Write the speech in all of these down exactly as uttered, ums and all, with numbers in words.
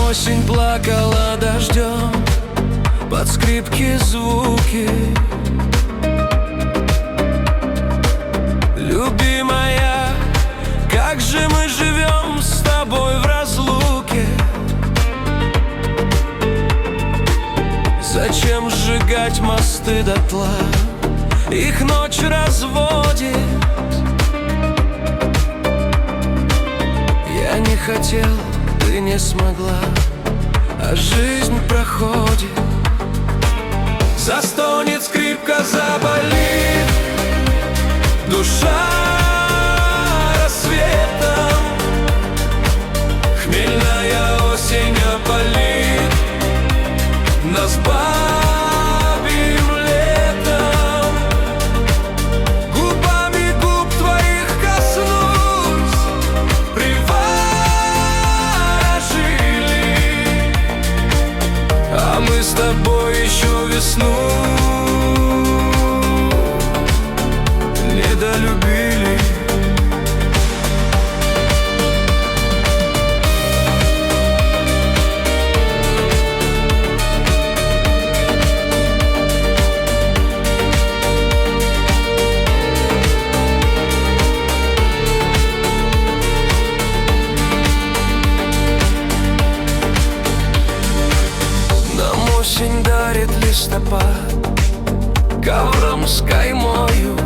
осень плакала дождем под скрипки звуки. Любимая, как же мы живем с тобой в разлуке? Зачем сжигать мосты дотла? Их ночь разводит. Я не хотел, ты не смогла, а жизнь проходит. Застонет скрипка, заболит душа рассветом. Хмельная осень опалит нас бабьим летом. Губами губ твоих коснусь, приворожили, а мы с тобой еще весну недолюбили. Нам осень дарит листопад ковром с каймою,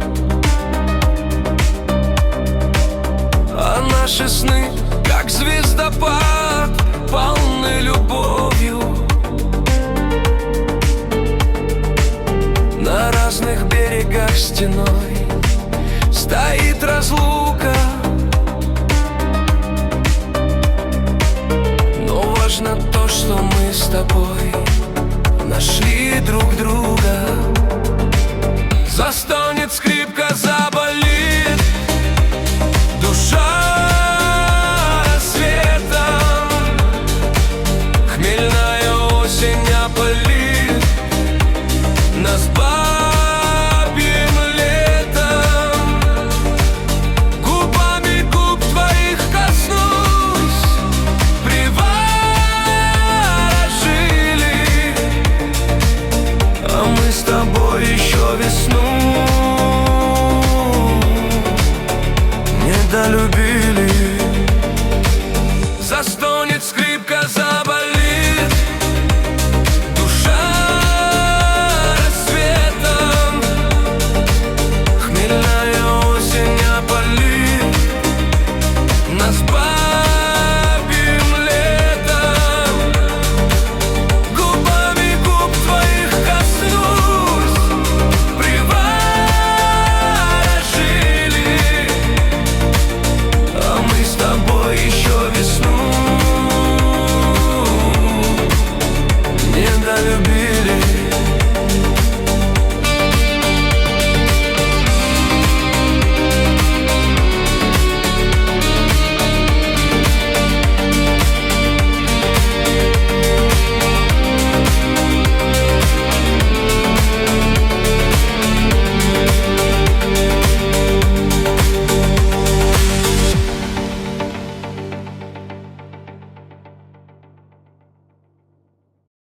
а наши сны, как звездопад, полны любовью. На разных берегах стеной стоит разлука, но важно то, что мы с тобой нашли друг друга.